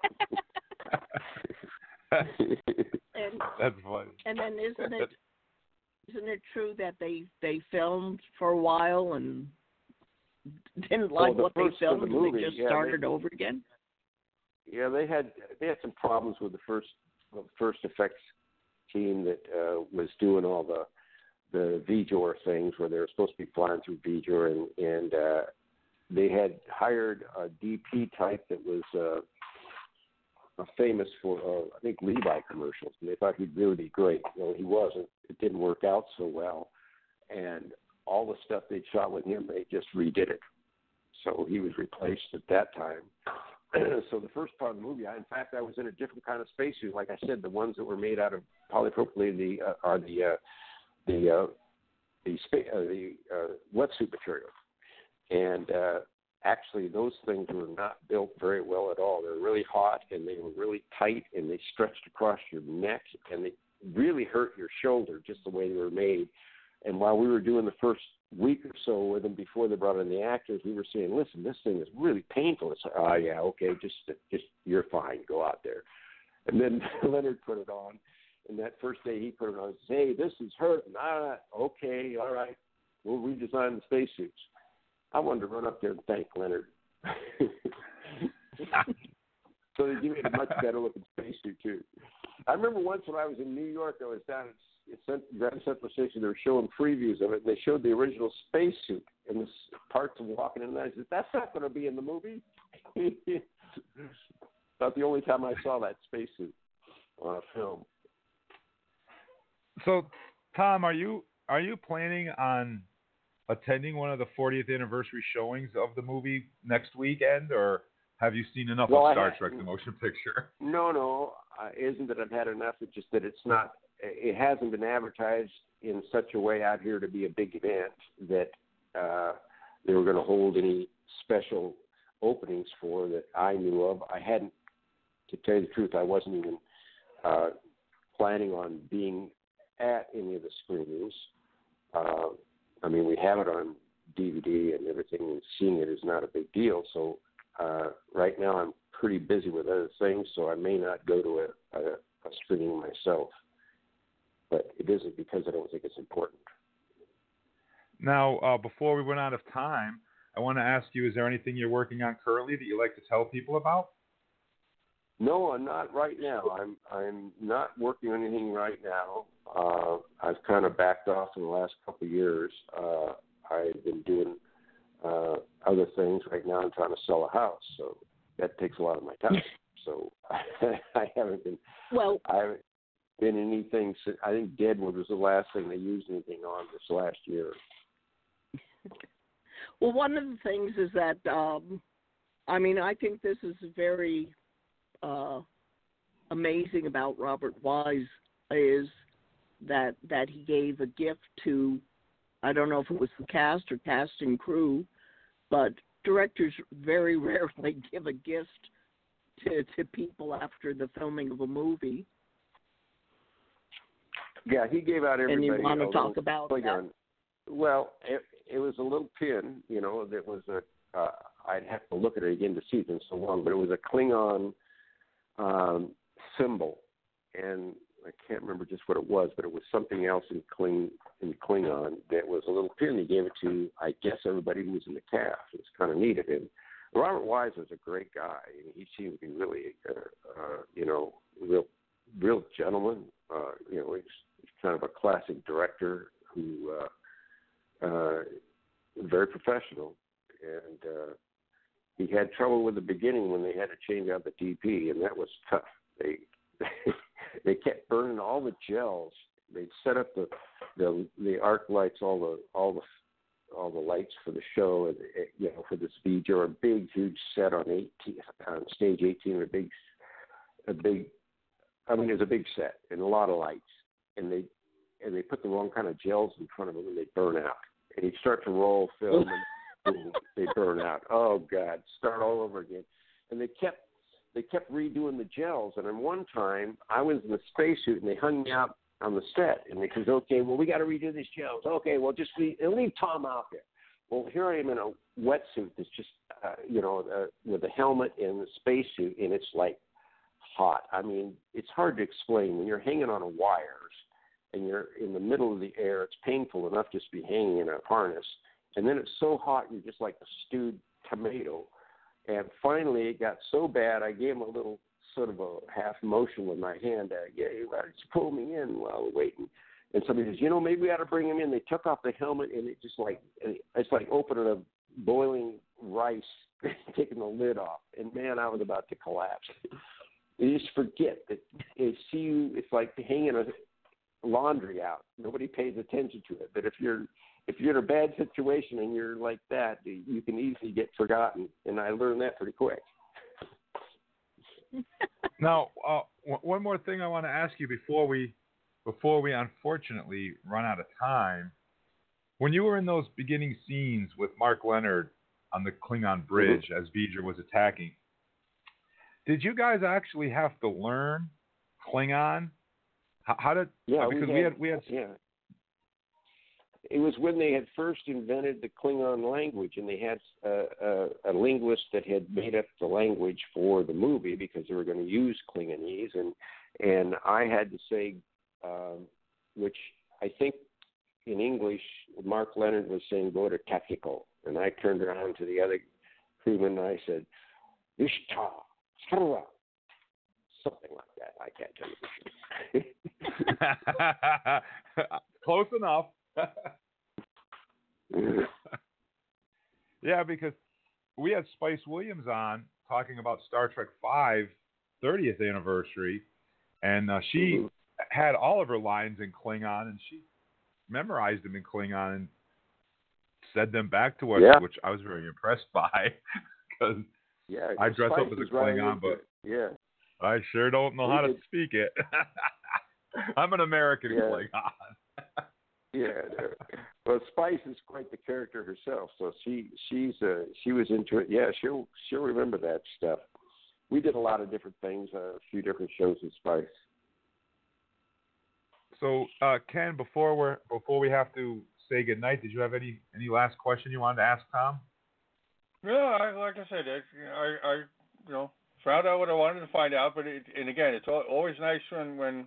S2: That's funny.
S3: And then isn't it true that they filmed for a while and didn't like what they filmed and they just started over again?
S5: Yeah, they had some problems with the first effects team that was doing all the VJOR things where they were supposed to be flying through VJOR, and they had hired a DP type that was famous for I think Levi commercials, and they thought he'd really be great. Well, he wasn't. It didn't work out so well, and all the stuff they'd shot with him, they just redid it. So he was replaced at that time. So the first part of the movie, in fact, I was in a different kind of spacesuit. Like I said, the ones that were made out of polypropylene are the wetsuit material, and actually those things were not built very well at all. They were really hot, and they were really tight, and they stretched across your neck, and they really hurt your shoulder just the way they were made. And while we were doing the first week or so with them before they brought in the actors, we were saying, listen, this thing is really painful. It's like, oh, yeah, okay, just you're fine. Go out there. And then Leonard put it on. And that first day he put it on, said, hey, this is hurting. Okay, all right. We'll redesign the spacesuits. I wanted to run up there and thank Leonard. So they gave me a much better looking spacesuit, too. I remember once when I was in New York, I was down at Grand Central Station. They were showing previews of it, and they showed the original spacesuit and the parts of walking in. And I said, that's not going to be in the movie. About the only time I saw that spacesuit on a film.
S2: So, Tom, are you planning on attending one of the 40th anniversary showings of the movie next weekend, or have you seen enough of Star Trek: The Motion Picture? No.
S5: Isn't that I've had enough. It's just that it's not. It hasn't been advertised in such a way out here to be a big event that they were going to hold any special openings for that I knew of. I hadn't, to tell you the truth, I wasn't even planning on being at any of the screenings. I mean, we have it on DVD and everything, and seeing it is not a big deal. So right now I'm pretty busy with other things, so I may not go to a screening myself. But it isn't because I don't think it's important.
S2: Now, before we run out of time, I want to ask you, is there anything you're working on currently that you'd like to tell people about?
S5: No, I'm not right now. I'm not working on anything right now. I've kind of backed off in the last couple of years. I've been doing other things. Right now I'm trying to sell a house, so that takes a lot of my time. So I haven't been anything. I think Deadwood was the last thing they used anything on this last year.
S3: Well, one of the things is that, I think this is very amazing about Robert Wise is that he gave a gift to, I don't know if it was the cast or cast and crew, but directors very rarely give a gift to people after the filming of a movie.
S5: Yeah, he gave out everybody.
S3: And you want to talk about that?
S5: Well, it was a little pin, that was I'd have to look at it again to see it in so long, but it was a Klingon symbol, and I can't remember just what it was, but it was something else in Klingon that was a little pin. He gave it to, I guess, everybody who was in the cast. It was kind of neat of him. Robert Wise was a great guy. He seemed to be really, real gentleman. He's kind of a classic director who very professional, and he had trouble with the beginning when they had to change out the DP, and that was tough. They kept burning all the gels. They'd set up the arc lights, all the lights for the show, and for this V'ger, a big huge set on stage 18, a big. I mean, it was a big set and a lot of lights, and they put the wrong kind of gels in front of them, and they burn out. And he'd start to roll film, and boom, they burn out. Oh God, start all over again. And they kept redoing the gels. And then one time, I was in a spacesuit, and they hung me out on the set, and they says, "Okay, well, we got to redo these gels. Okay, well, just leave Tom out there." Well, here I am in a wetsuit that's just, with a helmet and the spacesuit, and it's like hot. I mean, it's hard to explain when you're hanging on wires and you're in the middle of the air. It's painful enough just to be hanging in a harness, and then it's so hot you're just like a stewed tomato. And finally, it got so bad, I gave him a little sort of a half motion with my hand. Just pull me in while we're waiting. And somebody says, maybe we ought to bring him in. They took off the helmet, and it's like opening a boiling rice, taking the lid off. And man, I was about to collapse. You just forget that it's like hanging a laundry out. Nobody pays attention to it. But if you're in a bad situation and you're like that, you can easily get forgotten. And I learned that pretty quick.
S2: Now, one more thing I want to ask you before we unfortunately run out of time. When you were in those beginning scenes with Mark Lenard on the Klingon bridge as V'ger was attacking, did you guys actually have to learn Klingon? How did?
S5: Yeah,
S2: because we had.
S5: Yeah. It was when they had first invented the Klingon language, and they had a linguist that had made up the language for the movie because they were going to use Klingonese, and I had to say, which I think in English, Mark Lenard was saying, "Go to technical," and I turned around to the other crewman and I said, "Ishta, Sarah," something like that. I can't tell you.
S2: Close enough. Yeah, because we had Spice Williams on talking about Star Trek V 30th anniversary, and she had all of her lines in Klingon, and she memorized them in Klingon and said them back to us, which I was very impressed by, because I dress up as a Klingon, but I sure don't know how to speak it. I'm an American Klingon.
S5: Yeah, well, Spice is quite the character herself, so she was into it. Yeah, she'll remember that stuff. We did a lot of different things, a few different shows with Spice.
S2: So, Ken, before we have to say goodnight, did you have any last question you wanted to ask Tom?
S4: Yeah, like I said, I found out what I wanted to find out, but again, it's always nice when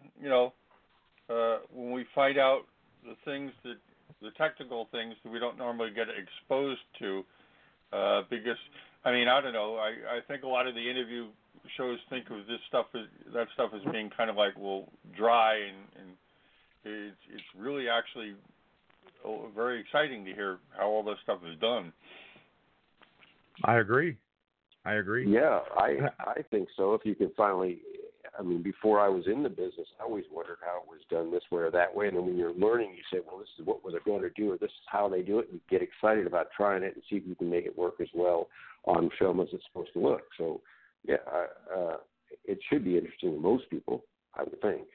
S4: we find out the technical things that we don't normally get exposed to, because I don't know. I think a lot of the interview shows think of that stuff as being kind of like dry, and it's really actually very exciting to hear how all this stuff is done.
S2: I agree.
S5: Yeah, I think so. If you can finally. Before I was in the business, I always wondered how it was done this way or that way. And then when you're learning, you say, well, this is what they're going to do, or this is how they do it, and get excited about trying it and see if you can make it work as well on film as it's supposed to look. So, yeah, it should be interesting to most people, I would think.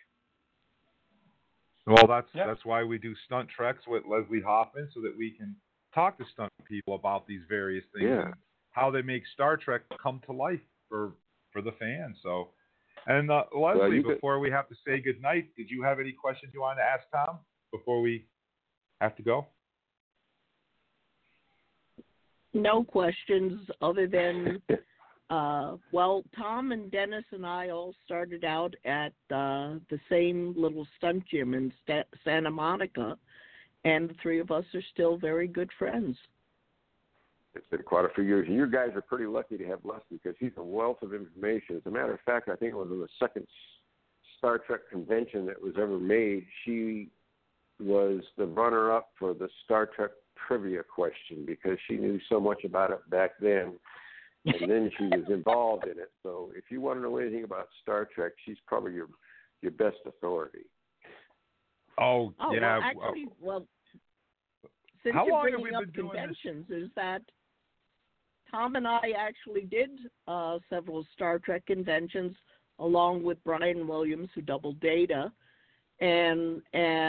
S2: Well, that's why we do Stunt Treks with Leslie Hoffman, so that we can talk to stunt people about these various things and how they make Star Trek come to life for the fans. So. And Leslie, before we have to say goodnight, did you have any questions you wanted to ask Tom before we have to go?
S3: No questions other than Well, Tom and Dennis and I all started out at the same little stunt gym in Santa Monica, and the three of us are still very good friends.
S5: It's been quite a few years. And you guys are pretty lucky to have Leslie because he's a wealth of information. As a matter of fact, I think it was in the second Star Trek convention that was ever made. She was the runner-up for the Star Trek trivia question because she knew so much about it back then. And then she was involved in it. So if you want to know anything about Star Trek, she's probably your best authority.
S2: Oh yeah.
S3: Well, actually, since
S2: how
S3: you're
S2: long have
S3: bringing
S2: we
S3: up
S2: been doing
S3: conventions, is that Tom and I actually did several Star Trek conventions along with Brian Williams, who doubled Data, and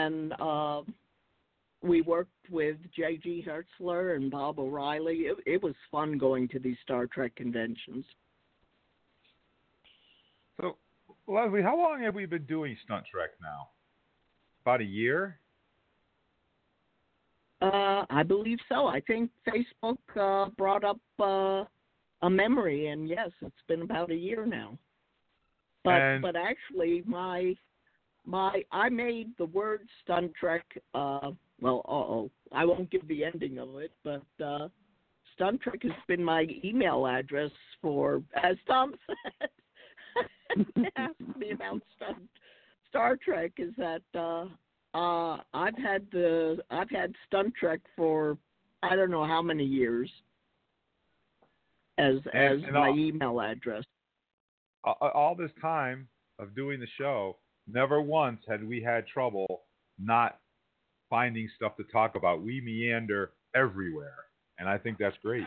S3: we worked with J.G. Hertzler and Bob O'Reilly. It was fun going to these Star Trek conventions.
S2: So, Leslie, how long have we been doing Stunt Trek now? About a year?
S3: I believe so. I think Facebook brought up a memory, and yes, it's been about a year now. But actually, I made the word Stunt Trek. I won't give the ending of it, but Stunt Trek has been my email address for, as Tom said, asked me about Star Trek. Is that I've had Stunt Trek for I don't know how many years as my email address.
S2: All this time of doing the show, never once had we had trouble not finding stuff to talk about. We meander everywhere, and I think that's great.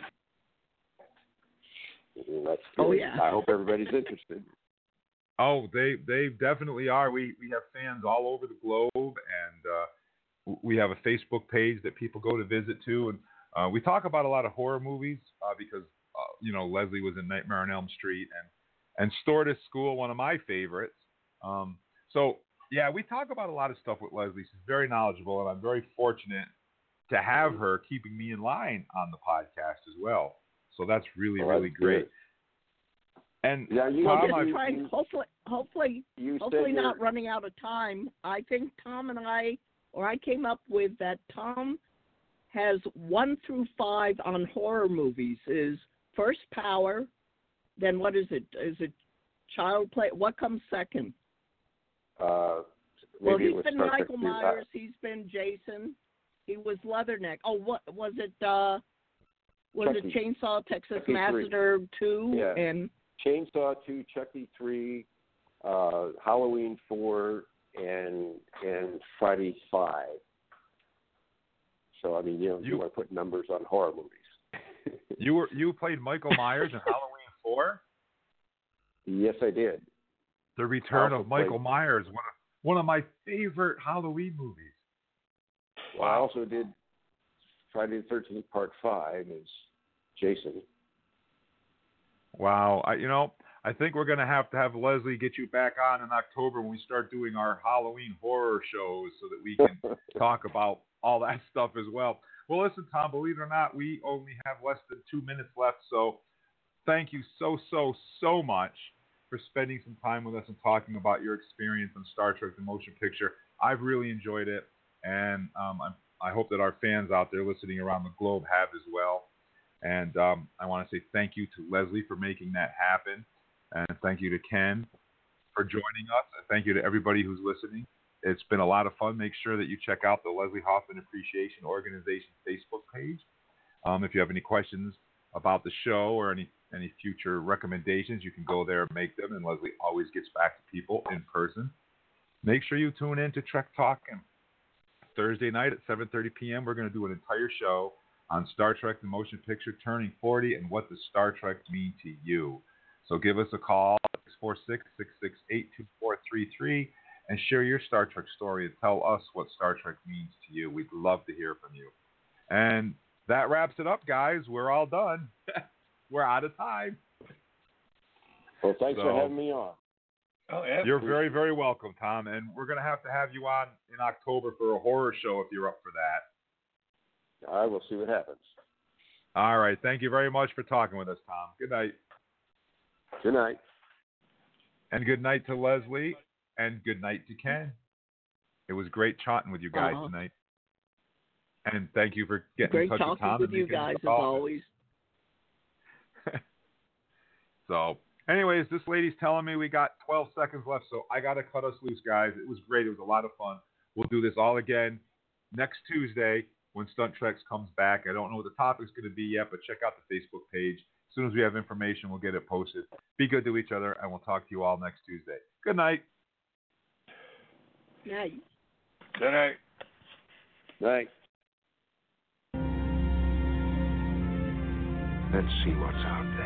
S5: That's good.
S3: Oh yeah.
S5: I hope everybody's interested.
S2: Oh, they definitely are. We have fans all over the globe, and we have a Facebook page that people go to visit too. And we talk about a lot of horror movies because Leslie was in Nightmare on Elm Street and Stewardess School, one of my favorites. So yeah, we talk about a lot of stuff with Leslie. She's very knowledgeable, and I'm very fortunate to have her keeping me in line on the podcast as well. So that's really great.
S5: Good.
S2: And
S5: yeah,
S3: hopefully not running out of time. I think Tom and I came up with that Tom has 1 through 5 on horror movies. Is first Power, then what is it? Is it Child Play? What comes second? He's been Michael Myers. He's been Jason. He was Leatherneck. Oh, what was it? Was
S5: Chucky.
S3: it Chainsaw Texas
S5: Chucky
S3: Massacre 2?
S5: Yeah.
S3: And
S5: Chainsaw 2, Chucky 3, Halloween 4, and Friday 5. So I mean, you want to put numbers on horror movies.
S2: You played Michael Myers in Halloween 4?
S5: Yes, I did.
S2: The Return of Michael Myers, one of my favorite Halloween movies.
S5: Well, I also did Friday the 13th Part 5 as Jason.
S2: Wow. I think we're going to have Leslie get you back on in October when we start doing our Halloween horror shows so that we can talk about all that stuff as well. Well, listen, Tom, believe it or not, we only have less than 2 minutes left. So thank you so much for spending some time with us and talking about your experience on Star Trek the Motion Picture. I've really enjoyed it, and I hope that our fans out there listening around the globe have as well. And I want to say thank you to Leslie for making that happen, and thank you to Ken for joining us, and thank you to everybody who's listening. It's been a lot of fun. Make sure that you check out the Leslie Hoffman Appreciation Organization Facebook page. If you have any questions about the show or any future recommendations, you can go there and make them, and Leslie always gets back to people in person. Make sure you tune in to Trek Talking Thursday night at 7:30 p.m. We're going to do an entire show on Star Trek the Motion Picture turning 40 and what does Star Trek mean to you. So give us a call, 646-668-2433, and share your Star Trek story and tell us what Star Trek means to you. We'd love to hear from you. And that wraps it up, guys. We're all done. We're out of time.
S5: Well, thanks for having me on.
S4: Oh, yeah.
S2: You're very, very welcome, Tom. And we're going to have you on in October for a horror show if you're up for that.
S5: I will see what happens.
S2: All right. Thank you very much for talking with us, Tom. Good night.
S5: Good night.
S2: And good night to Leslie, and good night to Ken. It was great chatting with you guys tonight. And thank you for getting in touch with Tom.
S3: Great talking with you guys, as always.
S2: So, anyways, this lady's telling me we got 12 seconds left, so I got to cut us loose, guys. It was great. It was a lot of fun. We'll do this all again next Tuesday when Stunt Treks comes back. I don't know what the topic's going to be yet, but check out the Facebook page. As soon as we have information, we'll get it posted. Be good to each other, and we'll talk to you all next Tuesday. Good night.
S3: Night.
S4: Good night.
S5: Night.
S6: Let's see what's out there.